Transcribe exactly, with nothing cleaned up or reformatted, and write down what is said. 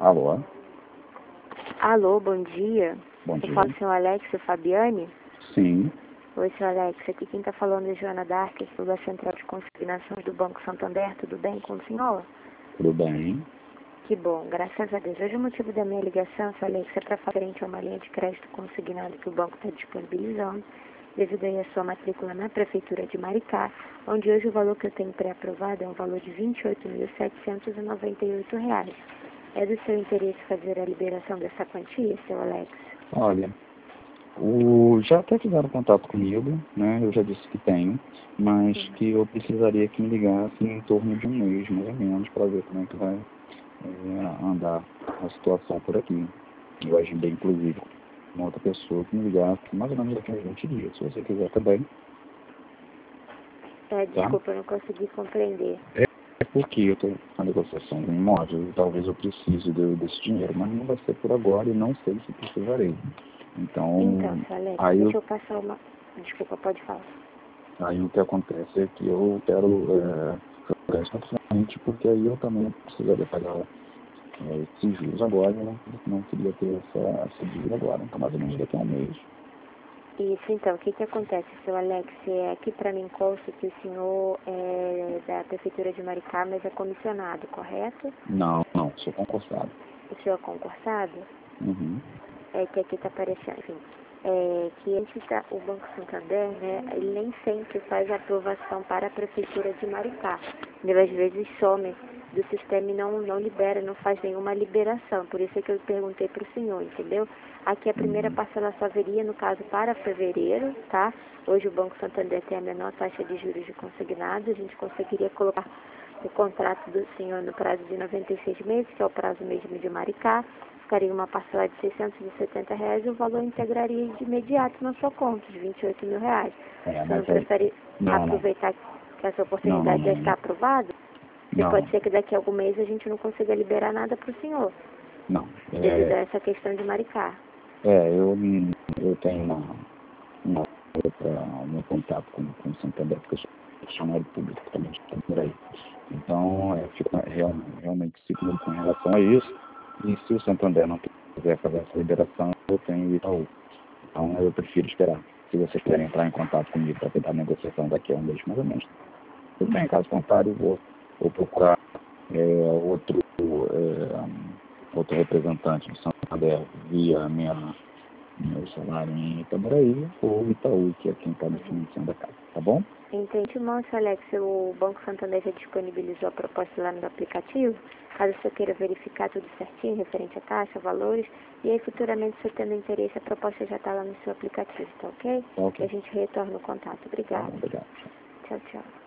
Alô? Alô, bom dia. Bom Eu dia. falo com o senhor Alex Fabiani. Sim. Oi, senhor Alex. Aqui quem está falando é Joana Dark, sou da Central de Consignações do Banco Santander. Tudo bem com o senhor? Tudo bem? Que bom, graças a Deus. Hoje o motivo da minha ligação, senhor Alex, é para fazer frente a uma linha de crédito consignado que o banco está disponibilizando, devido aí à sua matrícula na Prefeitura de Maricá, onde hoje o valor que eu tenho pré-aprovado é um valor de vinte e oito mil setecentos e noventa e oito reais. É do seu interesse fazer a liberação dessa quantia, seu Alex? Olha, o... já até fizeram contato comigo, né? Eu já disse que tenho, mas Sim. que eu precisaria que me ligasse em torno de um mês, mais ou menos, para ver como é que vai é, andar a situação por aqui. Eu agendei, inclusive, com uma outra pessoa que me ligasse mais ou menos daqui a uns vinte dias, se você quiser também. É, Tá? desculpa, eu não consegui compreender. É porque eu estou na negociação de um imóvel e talvez eu precise de, desse dinheiro, mas não vai ser por agora e não sei se precisarei. Então, Então, seu Alex, aí, eu, deixa eu passar uma... Desculpa, pode falar. aí o que acontece é que eu quero é, jogar isso na frente, porque aí eu também precisaria pagar é, esses juros agora e eu não, não queria ter essa, essa dívida agora. Então, mais ou menos daqui a um mês. Isso, então, o que que acontece, seu Alex? É, aqui para mim consta que o senhor é da Prefeitura de Maricá, mas é comissionado, correto? Não, não, sou concursado. O senhor é concursado? Uhum. É que aqui está aparecendo, enfim, é, que esse tá, o Banco Santander, né, ele nem sempre faz a aprovação para a Prefeitura de Maricá. Ele às vezes some do sistema e não, não libera, não faz nenhuma liberação. Por isso é que eu perguntei para o senhor, entendeu? Aqui a primeira Uhum. parcela só haveria, no caso, para fevereiro, tá? Hoje o Banco Santander tem a menor taxa de juros de consignado, a gente conseguiria colocar o contrato do senhor no prazo de noventa e seis meses, que é o prazo mesmo de Maricá, ficaria uma parcela de seiscentos e setenta reais e o valor integraria de imediato na sua conta, de vinte e oito mil reais. É, Você não mas aí... prefere Não, não. aproveitar que essa Não, não, oportunidade já não, está não. aprovada? Porque Não, pode ser que daqui a algum mês a gente não consiga liberar nada para o senhor, não. devido É, a essa questão de Maricá. é eu, eu tenho uma... uma para o meu contato com, com o Santander, porque eu sou funcionário público também, estou por aí. Então, é, fico real, realmente seguro com relação a isso. E se o Santander não quiser fazer essa liberação, eu tenho o Itaú. Então, eu prefiro esperar. Se vocês querem entrar em contato comigo para tentar a negociação daqui a um mês, mais ou menos. Tudo bem, caso contrário, eu vou, vou procurar é, outro, é, outro representante do Santander via minha meu salário em Itaboraí ou Itaú, que é quem está definindo a casa, tá bom? Entendi, irmão, seu Alex, o Banco Santander já disponibilizou a proposta lá no aplicativo, caso você queira verificar tudo certinho, referente à taxa, valores, e aí futuramente, se você tendo interesse, a proposta já está lá no seu aplicativo, tá ok? Tá ok. E a gente retorna o contato. Tá, Obrigada. obrigado. Tchau, tchau.